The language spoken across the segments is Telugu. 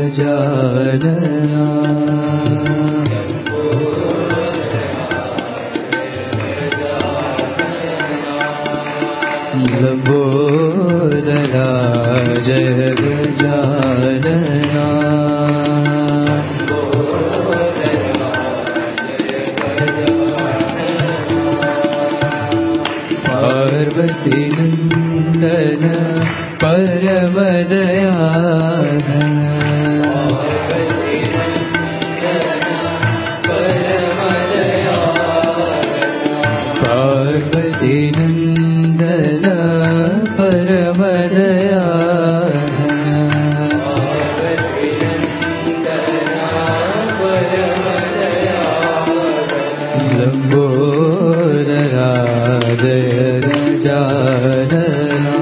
गजानना लंबोदरा जय गजानना पार्वती नंदन परम दयाघन पार्वती नंदन परम दयाघन लंबोदरा जय गजानना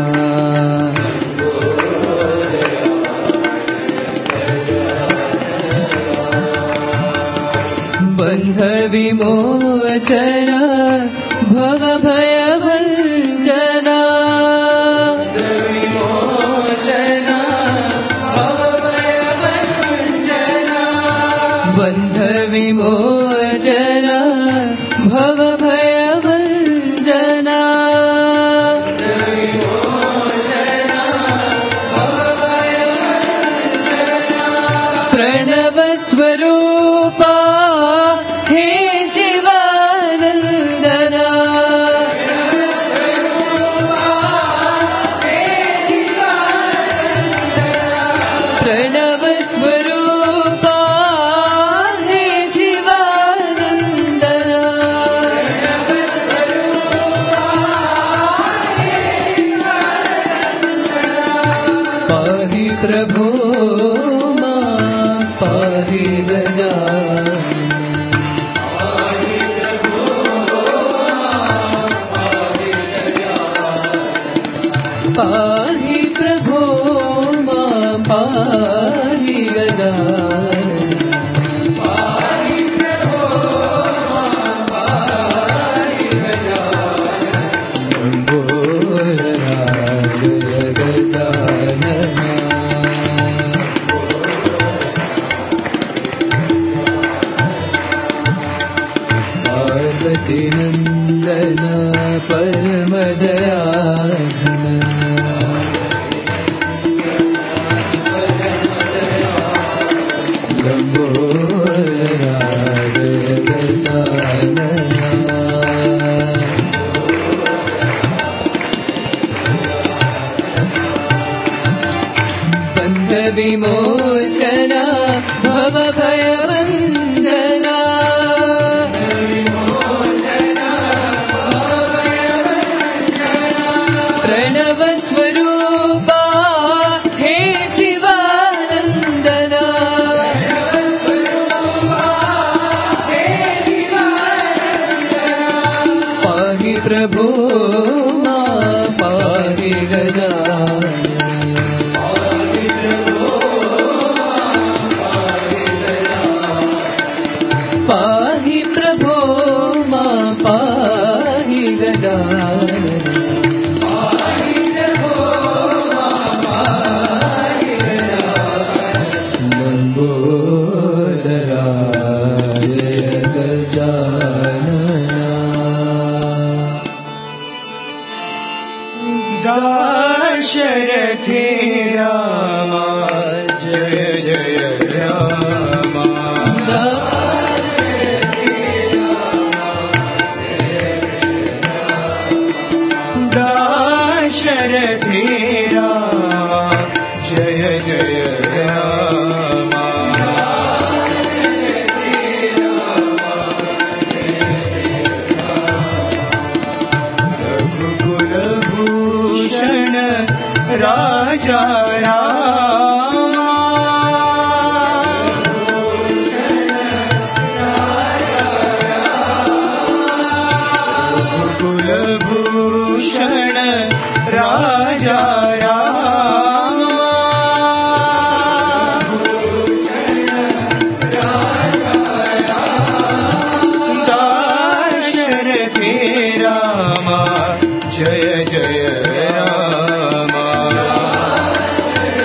बंध विमोचन भव भय भंजना बंध विमोचन भव भय भंजना प्रणव स्वरूपा हे शिवानंदना प्रणव स्वरूपा हे शिवानंदना पाहि प्रभो मां पाहि पाहि प्रभो मां पाहि गजानना लंबोदरा जय गजानना पार्वती नंदन परम दयाघन लंबोदरा जय गजानना बंध विमोचन भव भय वंदना प्रणव स्वरूपा हे शिवानंदना पाहि प्रभो मां पाहि गजानना पाहि प्रभो मां पाहि गजानना लंबोदरा जय गजानना दाशरथी रामा जय जय रामा दाशरथी रामा जय जय रामा रघुकुल भूषण राजा रामा रघुकुल भूषण राजा रामा दाशरथी रामा जय जय रामा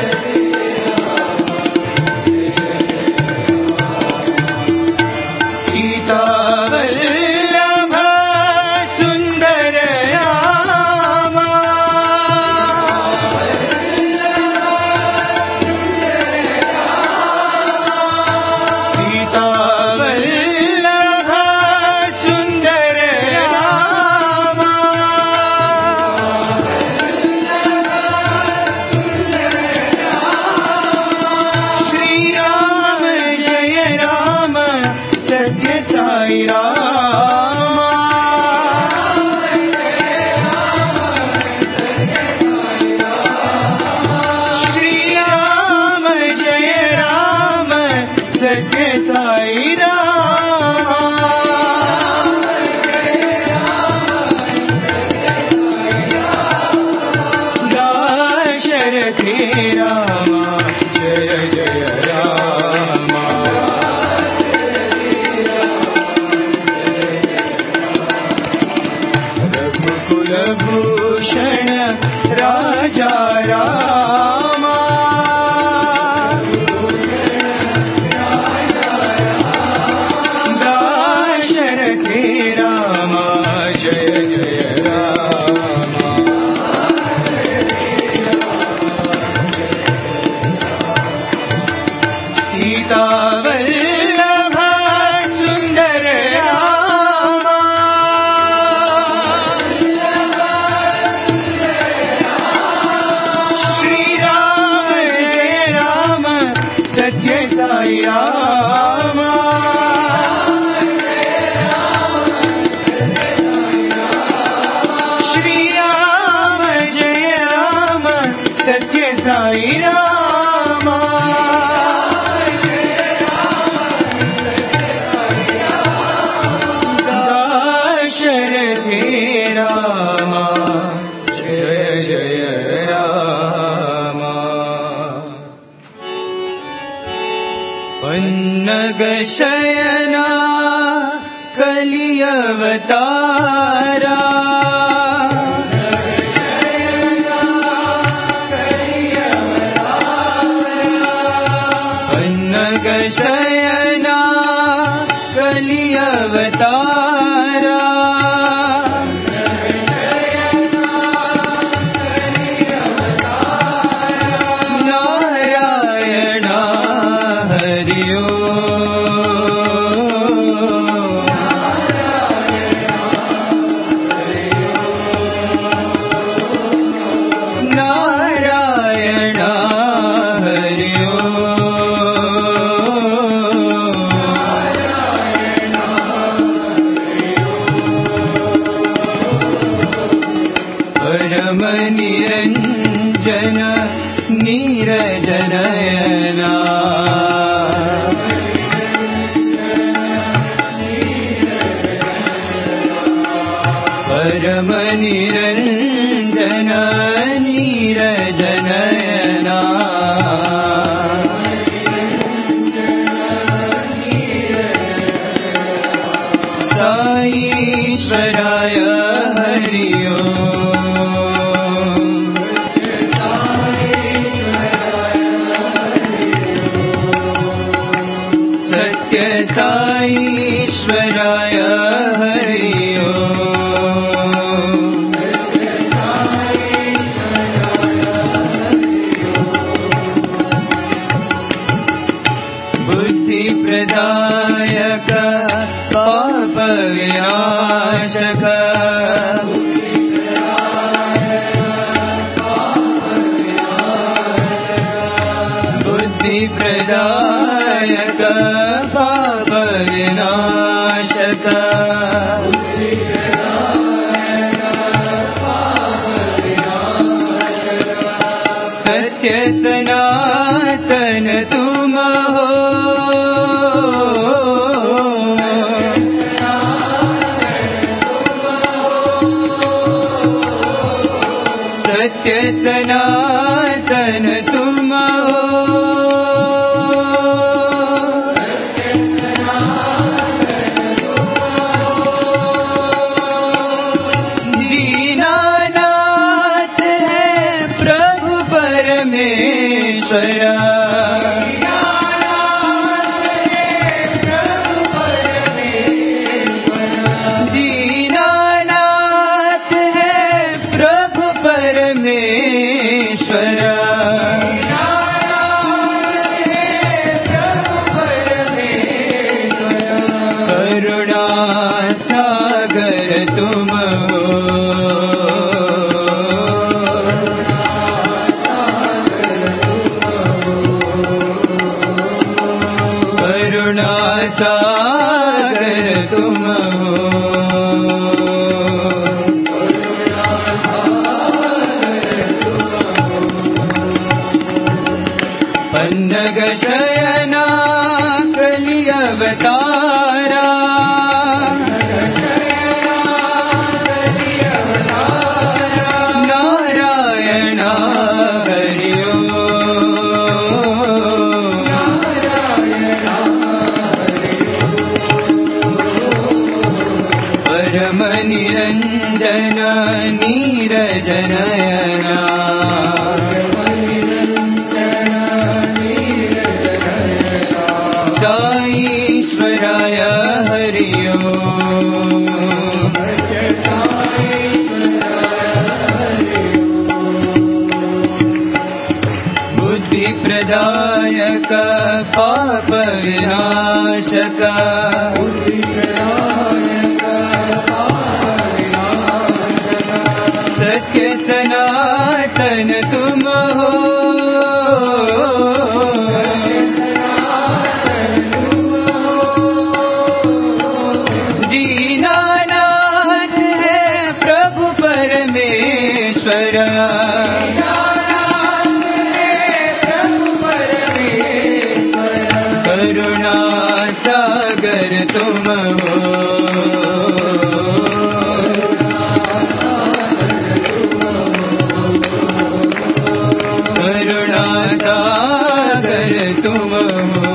कलभूषण राजा रामा दाशरथे रामा जय जय रामा सीता वल्लभ सुंदर रामा श्री राम जय राम सत्य साई रामा श्री राम जय राम सत्य साई रामा दाशरथे रामा जय जय रामा पन्नग शयना कलियवतारा पन्नग शयना कलियवतारा नारायण हरियो नारायण हरियो परम निरंजन नीरजनयना परम निरंजन नीरजनयना साईश्वराय हरिओ सत्य साईश्वराय हरिओ बुद्धि प्रदायक पाप विनाशक बुद्धि प्रदायक पाप विनाशक सत्य सनातन तुम हो सत्य सनातन तुम हो दीनानाथ है प्रभु परमेश्वर दीनानाथ है प्रभु परमेश्वर करुणा सागर तुम हो करुणा सागर तुम हो पन्नग शयना कलियवतारा परम निरंजन नीरज नयना साईश्वराय हरि ओम। बुद्धि प्रदायक पाप विनाशक सत्य सनातन तुम हो। दीनानाथ है प्रभु परमेश्वर। करुणा सागर तुम हो। करुणा सागर तुम हो।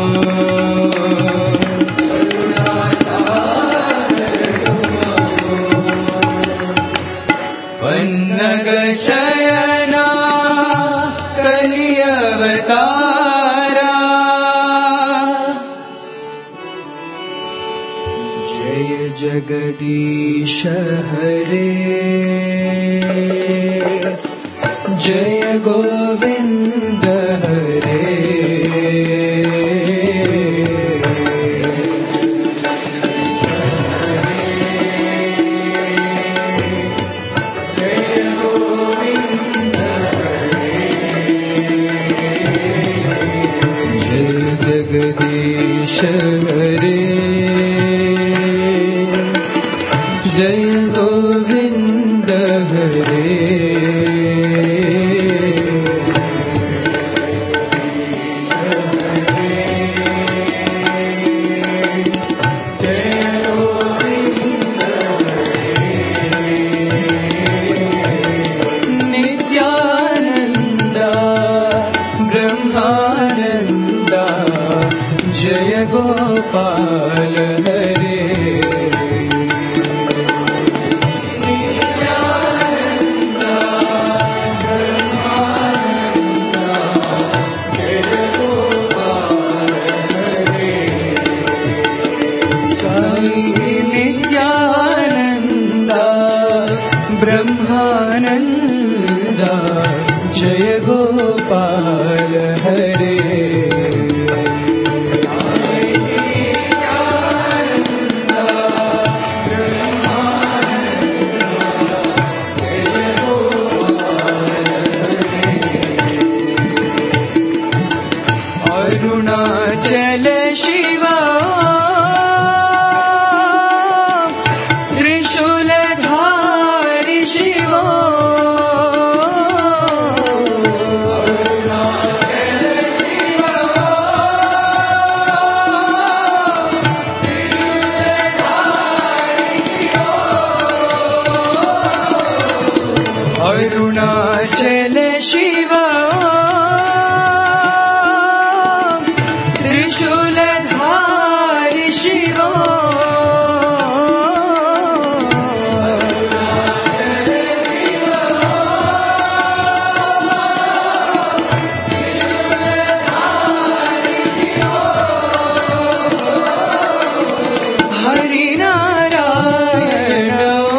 पन्नग शयना कलिअवतारा जय जगदीश हरे जय गोविंद हरे। जगदीश हरे जय गोविंद हरे। नित्यानंद ब्रह्मानंद जय गोपाल हरे। नित्यानंद ब्रह्मानंद जय गोपाल हरे। अरुणाचल शिवा त्रिशूलधारी शिवा अरुणाचल शिवा त्रिशूलधारी शिवा हरि नारायण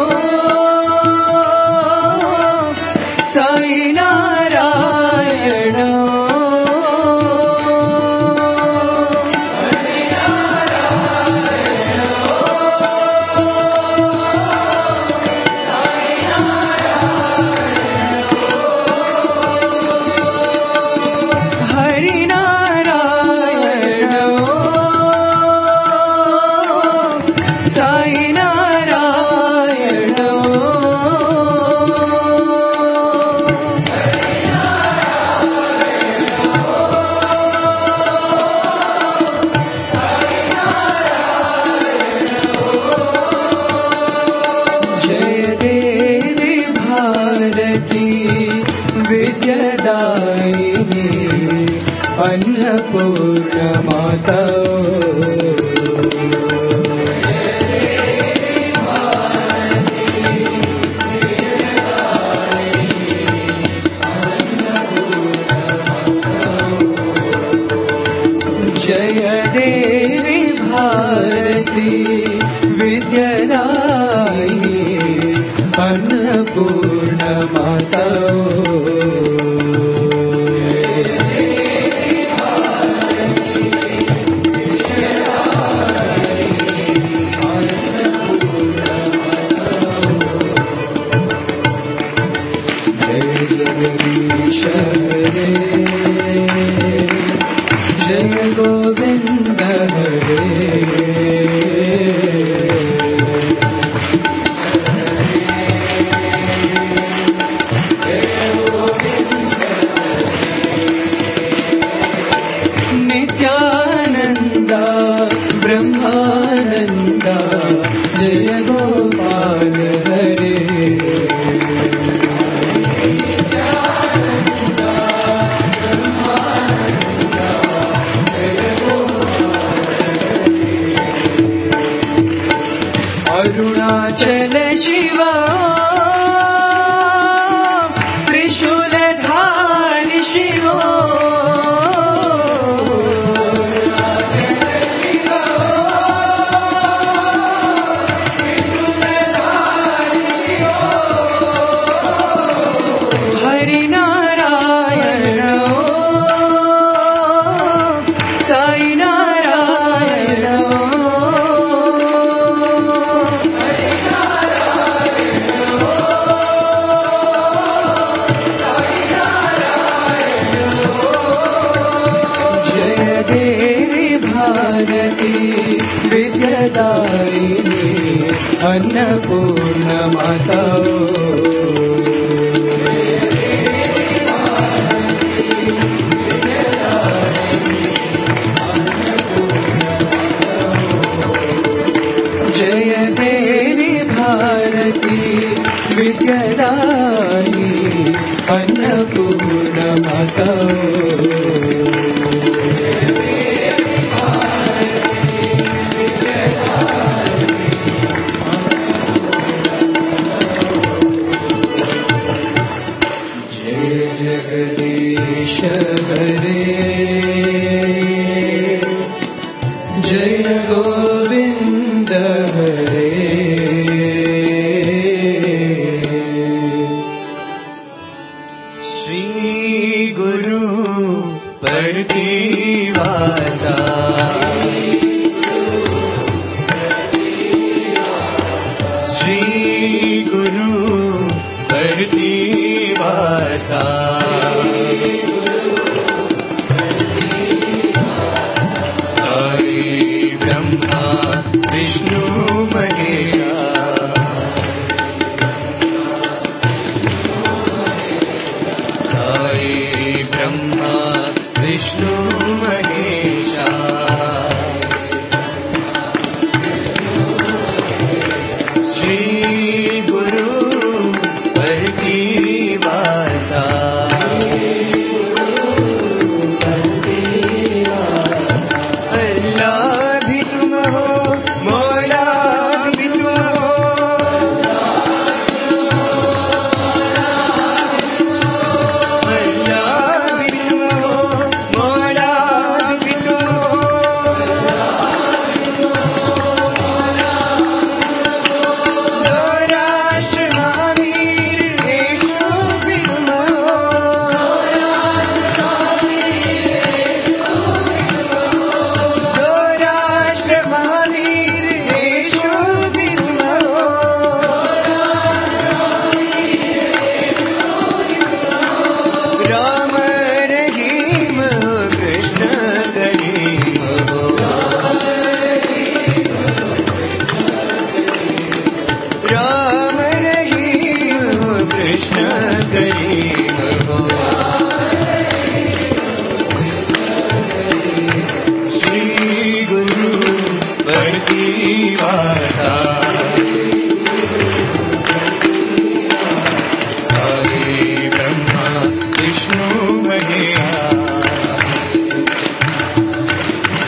साई नारायण हरि नारायण साई नारायण जय देवी भारती विद्यादायिनी अन्नपूर्ण माता। अन्नपूर्ण माता अरुणाचल शिवा त्रिशूलधारि शिवो हरिनारायण साई नारायण भारती विद्यादायिनी अन्नपूर्ण माता जय देवी भारती विद्यादायिनी अन्नपूर्ण माता जगदीश हरे जय गोविंद हरे श्री गुरु प्रतिवासा श्री गुरु प्रतिवासा विष्णु महेशा साई ब्रह्मा विष्णु महेशा श्री गुरु प्रतिवासा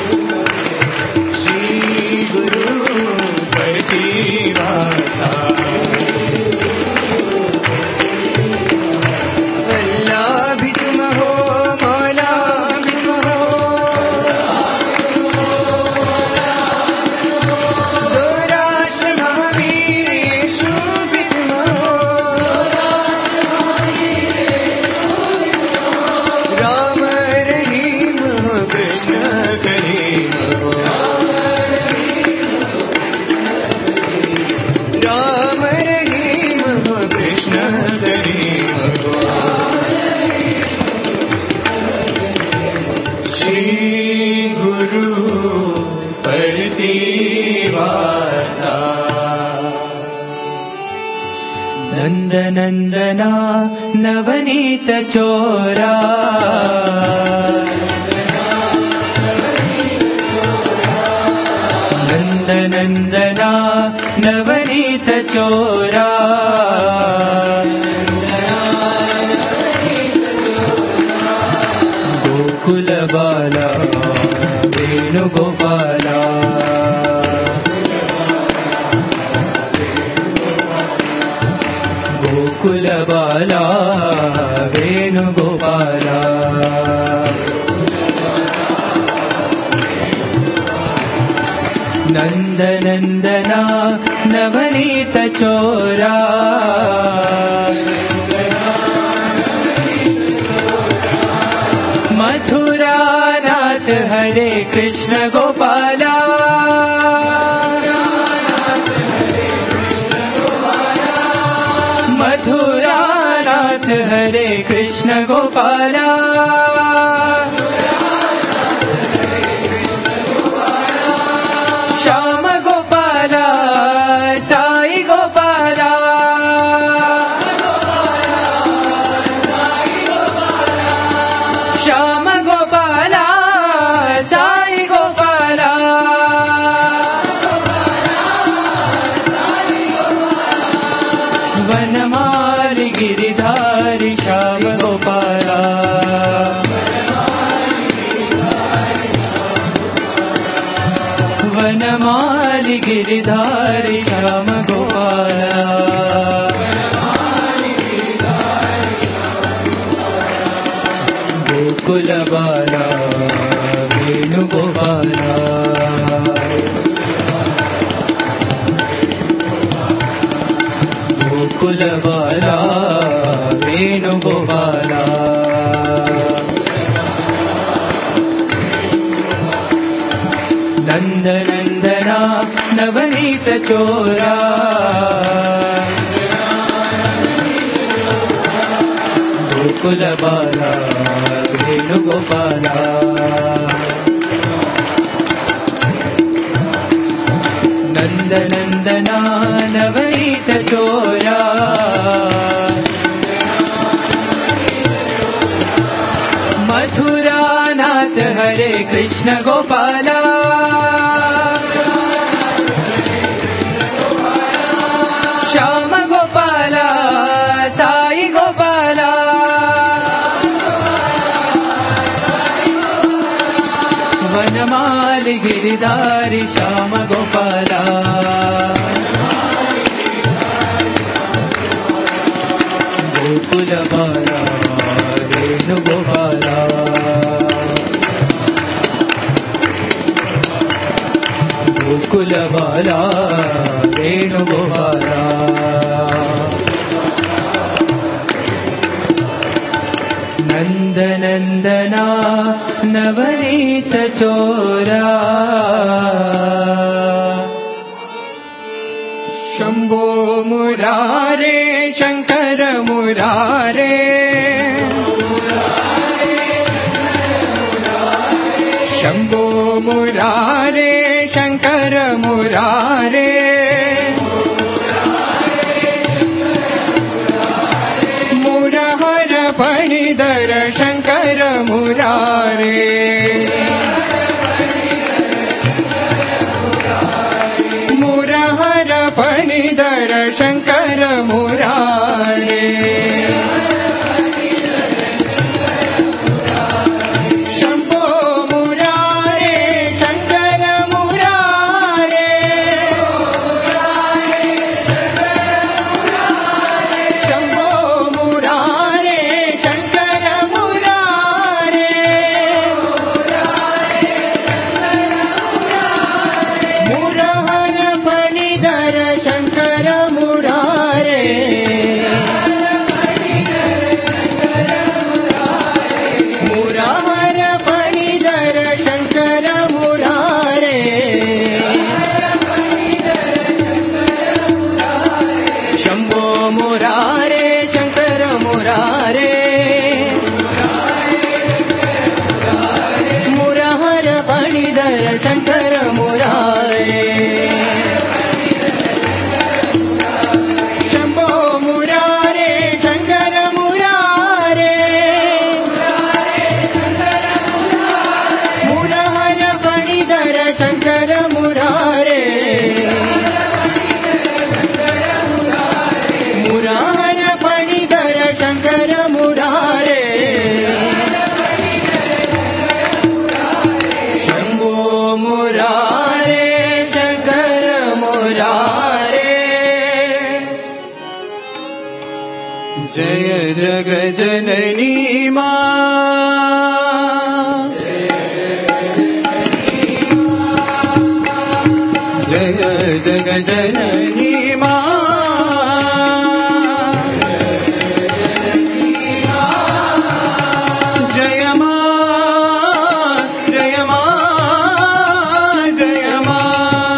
श्री गुरु प्रतिवासा नन्दनन्दना नवनीत चोरा नन्दनन्दना नवनीत चोरा गोकुल बाला वेणुगोपाला गोकुल बाला वेणुगोपाला नन्दनन्दना नवनीत चोरा मथुरा नाथ हरे कृष्ण गोपाला मथुरा नाथ हरे कृष्ण गोपाला श्याम गोपाला साई गोपाला श्याम गोपाला साई गोपाला वनमाली गिरिधारी श्याम गोपाला वनमाली गिरिधारी श्याम गोपाला गोकुल बाला वेणुगोपाला गोकुल बाला वेणुगोपाला नन्दनन्दना नवनीत चोरा गोकुल बाला वेणुगोपाला नन्दनन्दना नवनीत चोरा मथुरा नाथ हरे कृष्ण गोपाला श्याम गोपाला साई गोपाला वनमाली गिरिधारी श्याम गोपाला गोकुल बाला वेणुगोपाला गोकुल बाला वेणुगोपाला नन्दनन्दना नवनीत चोरा शम्भो मुरारे शङ्कर मुरारे शम्भो मुरारे शङ्कर मुरारे मुरहर फणिधर शङ्कर मुरारे मुरहर फणिधर शङ्कर मुरारे शंकर मुरारे जय जगजननी मां, जय जगजननी मां, जय मां, जय मां, जय मां,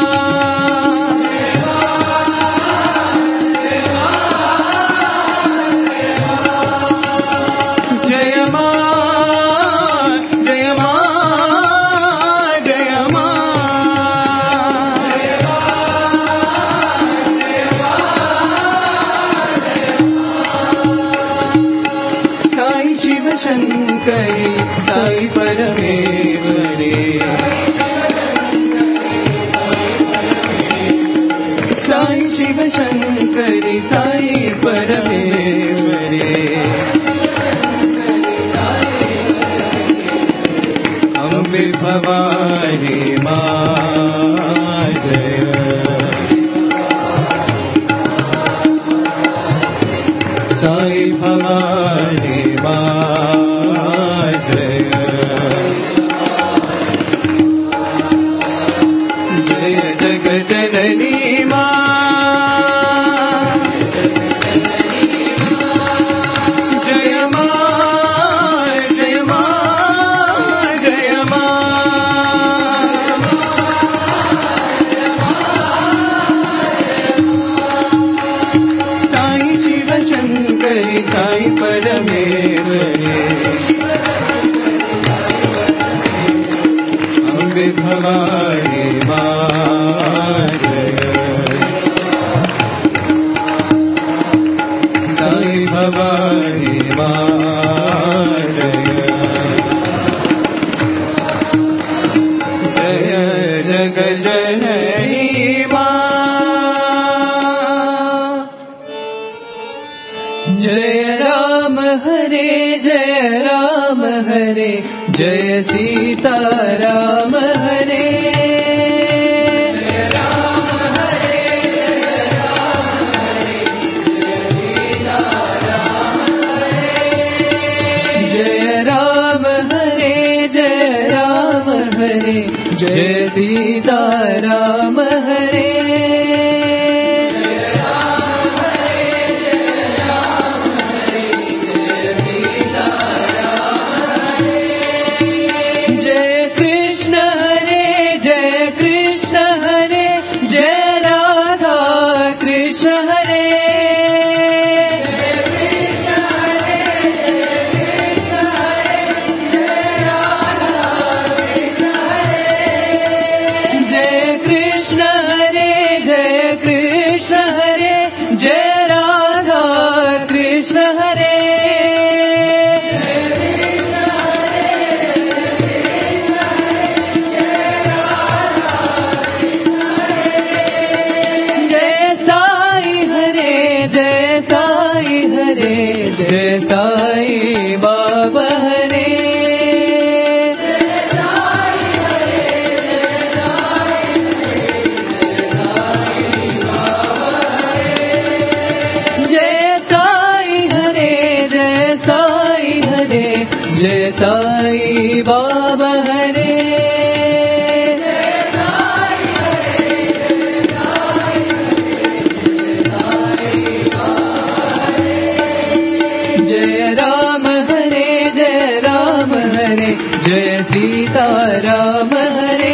जय मां, जय मां, जय मां, साई शिव शंकरी साई परमेश्वरी, साई शिव शंकरी साई परमेश्वरी, अम्बे भवानी मां जय, साई भवानी मां जय, जय जगजननी मां, जय मां, जय मां, जय मां, साई शिव शंकरी साई परमेश्वरी, अम्बे भवानी मां जय, साई भवानी मां जय, जय जगजननी मां, जय राम हरे जय राम हरे, जय सीता राम हरे, जय राम हरे जय राम हरे, जय सीता राम हरे, जय कृष्ण हरे जय कृष्ण हरे, जय राधा कृष्ण हरे, जय कृष्ण हरे जय कृष्ण हरे, जय राधा कृष्ण हरे, जय साई हरे जय साई हरे, जय साई बाबा हरे, जय साई हरे जय साई हरे, जय साई बाबा हरे, जय राम हरे जय राम हरे, जय सीता राम हरे,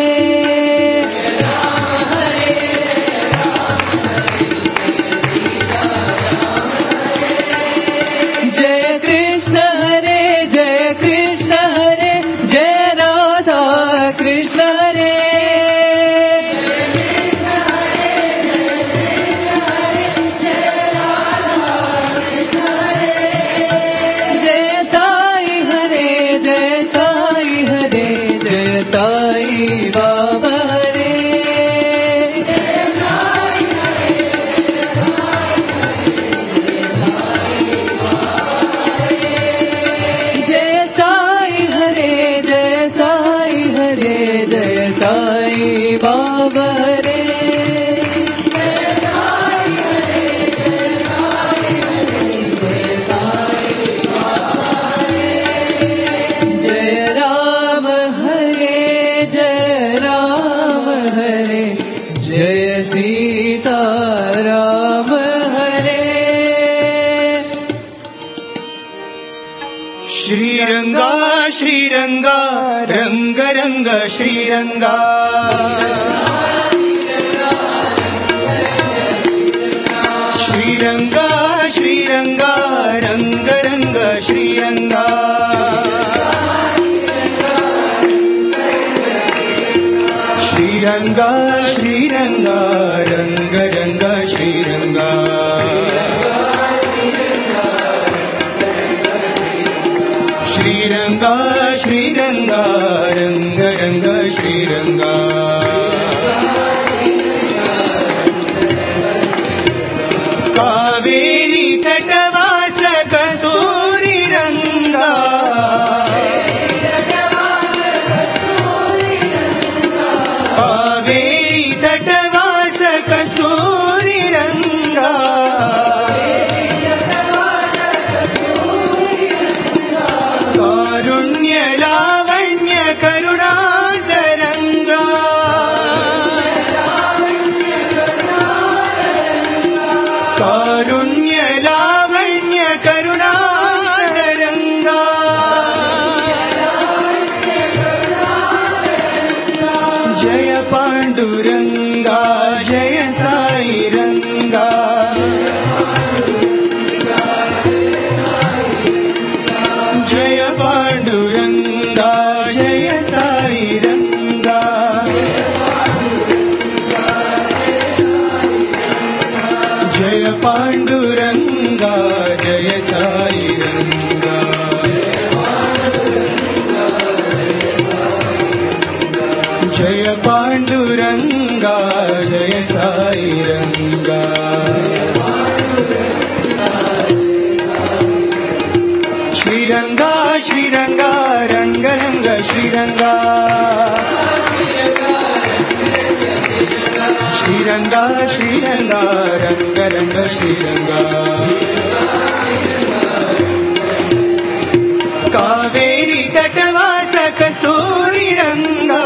जय कृष्ण हरे जय कृष्ण हरे, जय राधा कृष्ण हरे, जय साई हरे जय साई हरे, जय साई శ్రీరంగా శ్రీరంగా రంగ రంగ శ్రీరంగా శ్రీరంగా శ్రీరంగా రంగ రంగ శ్రీరంగా శ్రీరంగా శ్రీరంగా రంగ రంగ శ్రీరంగా శ్రీరంగా శ్రీరంగా రంగ రంగ శ్రీరంగా కావేరీ తటవాస కస్తూరి రంగా కావేరీ తటవాస కస్తూరి రంగా కారుణ్య లావణ్య కరుణాతరంగా కారుణ్య లావణ్య కరుణాతరంగా జయ పాండురంగా జయ సాయి రంగా జయ పాండురంగా జయ సాయి రంగా జయ పాండురంగా జయ సాయి రంగా జయ పాండురంగా జయ సాయి రంగా శ్రీరంగా శ్రీరంగా రంగ రంగ శ్రీరంగా శ్రీరంగా శ్రీరంగా రంగ రంగ శ్రీరంగా కావేరీ తటవాస కస్తూరి రంగా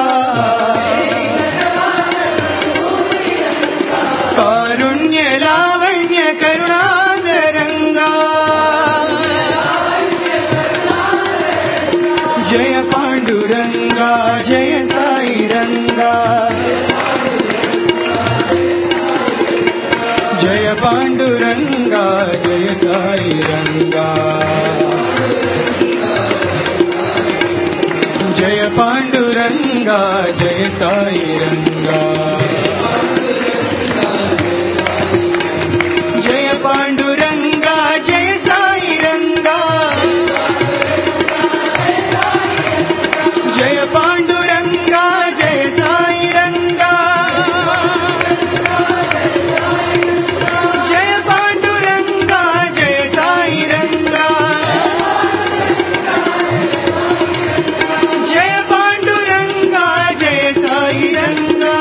కారుణ్య లావణ్య కరుణాతరంగా జయ పాండురంగా జయ సాయి రంగా జయ పాండురంగా జయ సాయి రంగా జయ పాండురంగా జయ సాయి రంగా జయ పాండురంగా జయ సాయి రంగా జయ పాండురంగా జయ సాయి రంగా జయ పాండురంగా జయ సాయి రంగా జయ పాండురంగా జయ సాయి రంగా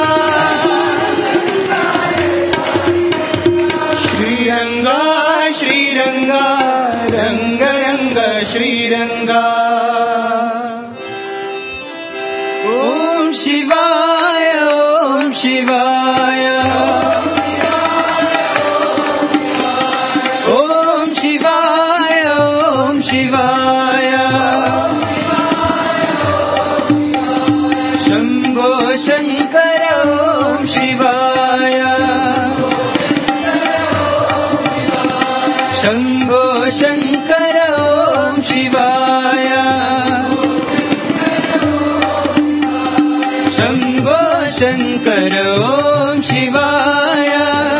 శ్రీరంగా శ్రీరంగా రంగ రంగ శ్రీరంగా ఓం శివాయ ఓం శివాయ ఓం శివాయ ఓం శివాయ శంభో శంకర ఓం శివాయ శంభో శంకర ఓం శివాయ శంభో శంకర ఓం శివాయ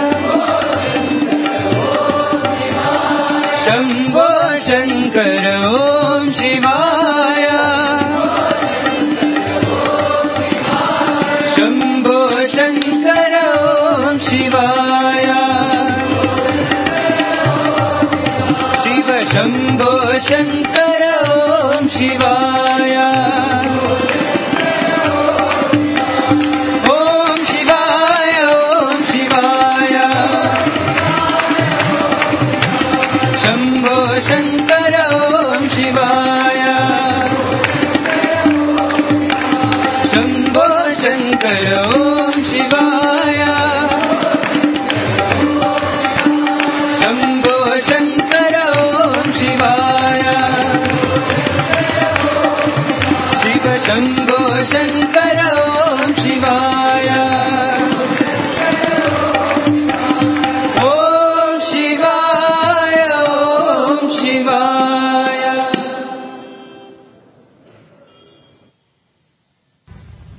శంభో శంకర ఓం శివాయ శంభో శంకర ఓం శివాయ శివ శంభో శంకర ఓం శివాయ ఓం శివాయ ఓం శివాయ శంభో శంకర ఓం శివాయ శంభో శంకర ఓం శివాయ శంభో శంకర ఓం శివాయ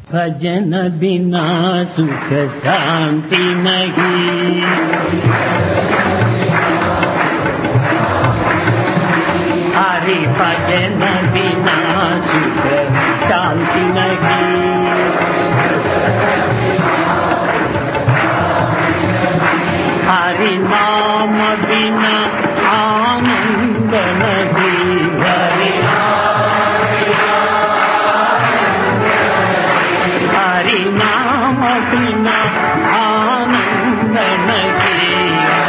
भजन बिना सुख शांति नहीं, हरि भजन बिना सुख शांति नहीं, हरि नाम बिना आनंद नहीं, हरि नाम बिना आनंद नहीं,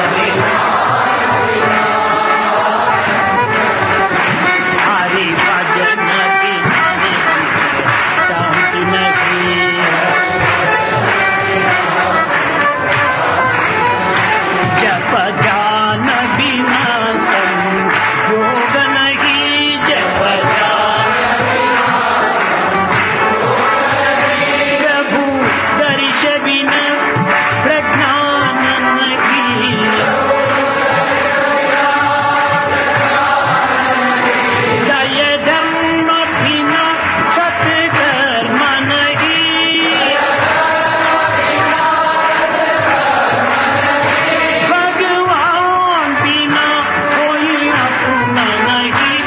हरि भजन बिना शांति नहीं, जप जान बिना संयोग नहीं, जप जान प्रभु दर्श बिना प्रज्ञान नहीं, दय धर्म बिना सत्कर्म नहीं, भगवान बिना कोई अपना नहीं,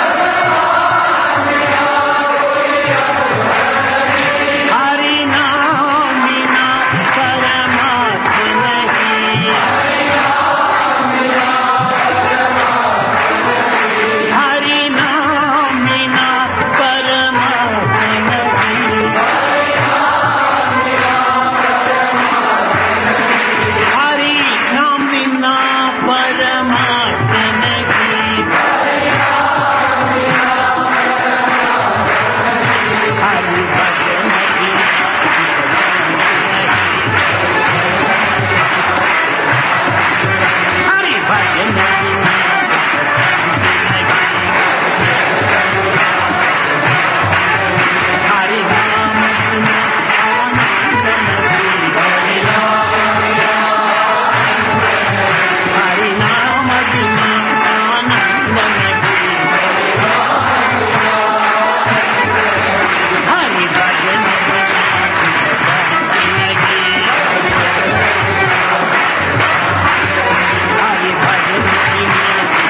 हरि नाम बिना परमात्मा नहीं, हरि नाम बिना परमात्मा नहीं, हरि नाम बिना परमात्मा नहीं, हरि भजन बिना हरि भजन बिना हरि नाम बिना आनंद नहीं, हरि नाम बिना आनंद नहीं, हरि भजन बिना शांति नहीं, हरि भजन बिना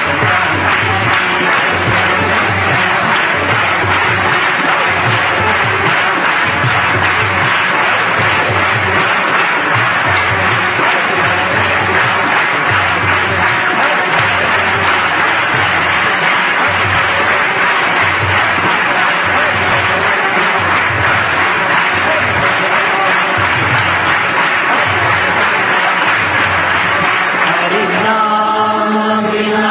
हरि नाम बिना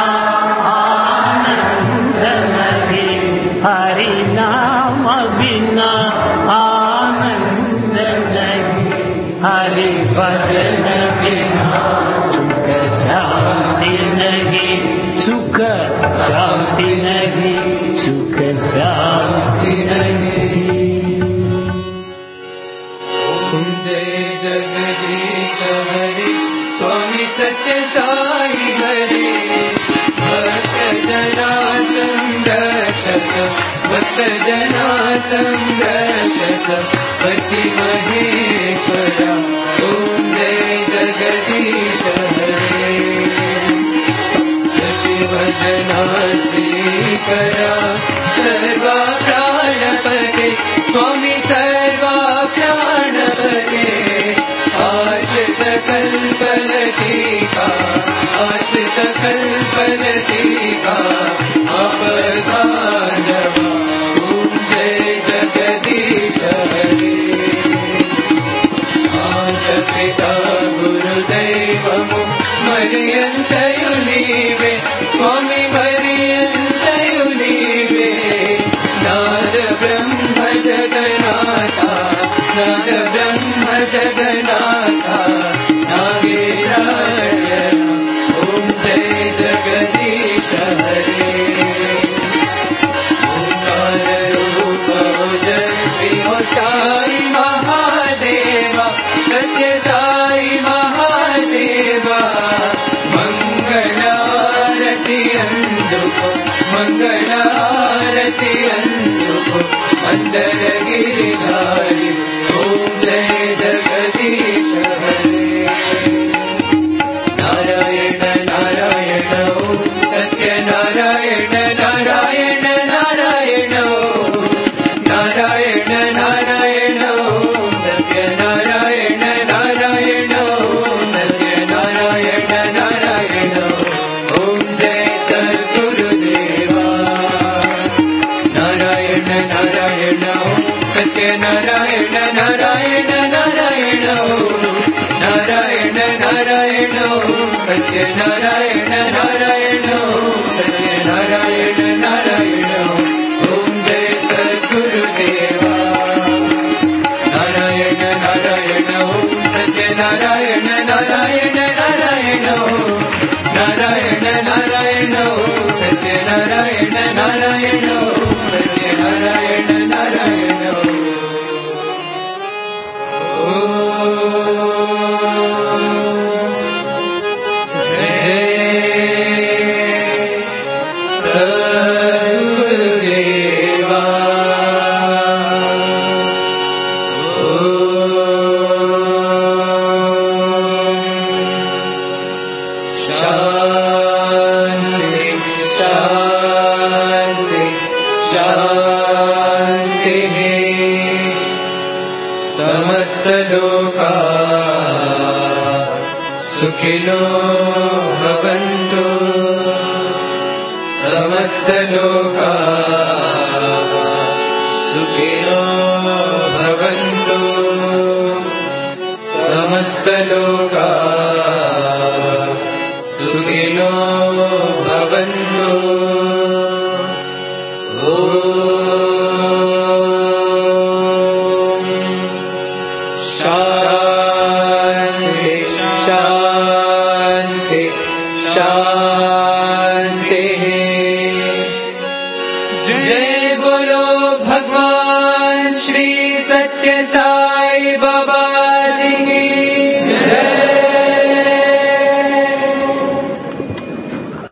आनंद नहीं, हरि नाम बिना आनंद नहीं, हरि भजन बिना सुख शांति नहीं, सुख शांति नहीं, सुख शांति नहीं। ओम जय जगदीश हरे स्वामी सत्य साई हरे, भक्त जना संरक्षक, भक्त जना संरक्षक, पति महेश्वरा। ओम जय जगदीश हरे, शिव जना श्रीकरा, सर्वा प्राणपते स्वामी सर्वा प्राणपते, आश्रित कल्पलतिका, आश्रित कल्पलतिका, अपधानवा। ओम जय जगदीश हरे, माता पिता गुरुदैवमु मर्यन्तयु नीवे, स्वामी मर्यन्तयु नीवे, नाद ब्रह्म जगन्नाथा, नाद ब्रह्म जगन्नाथा, नागेन्द्राशयन। ओम जय जगदीश हरे, ओंकार रूप ओजस्वी ओ साई महादेवा, सत्य साई महादेवा, मंगलारति अंदुको, मंगलारति अंदुको, गिरिधारी ओम जय जगदीश हरे नारायण नारायण ओम सत्य नारायण नारायण नारायण ओम नारायण नारायण ओम सत्य नारायण नारायण ओम सत्य नारायण नारायण ओम जय सद्गुरुदेवा नारायण नारायण ओम सत्य नारायण नारायण नारायण ओम नारायण नारायण ओम सत्य नारायण नारायण ओम सत्य नारायण नारायण ओम जय सद्गुरुदेवा नारायण नारायण ओम सत्य नारायण नारायण नारायण ओम नारायण नारायण ओम सत्य नारायण नारायण ओम सत्य नारायण नारायण समस्तलोका सुखिनो भवन्तु समस्तलोका सुखिनो भवन्तु समस्तलोका सुखिनो भवन्तु शांति शांति शांति